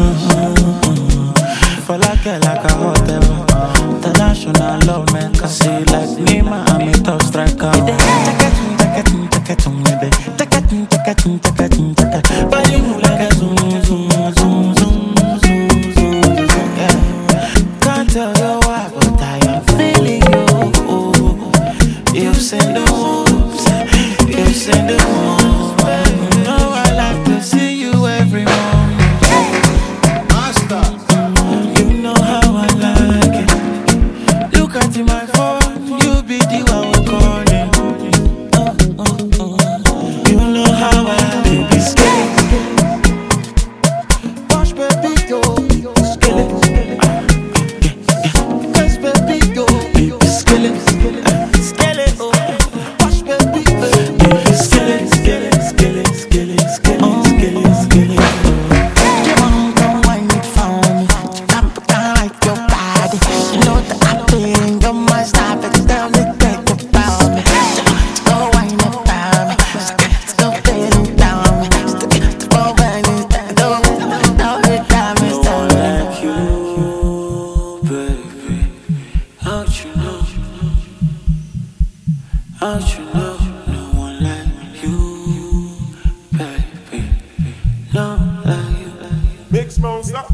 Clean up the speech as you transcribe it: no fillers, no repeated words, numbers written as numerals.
For like a hot ever. International love maker. See like Nima, I'm a top striker. Body move like a zoom, zoom, zoom, zoom, zoom, zoom. Yeah. Can't tell you why, but I am feeling you. You've seen the moves, you've seen the moves. You know I like to see you every morning. Master. You know how I like it. Look at my phone, you be the one we're calling. You know how I like it. Wash baby yo, skillet. Yes baby yo, skillet. Skillet, oh. Wash baby, baby, skillet, skillet, skillet, skillet, skillet, skillet, skillet. You wanna come wind it for me? You come down like your body. You know that I feel in your mind. Stop it, down the take about me. Go wind it for me. Go feeling down me. Go wind it down. Now it got me down. No one like you, baby. Don't you know? Don't you know? No one like you, baby. No one like you. Mix monster.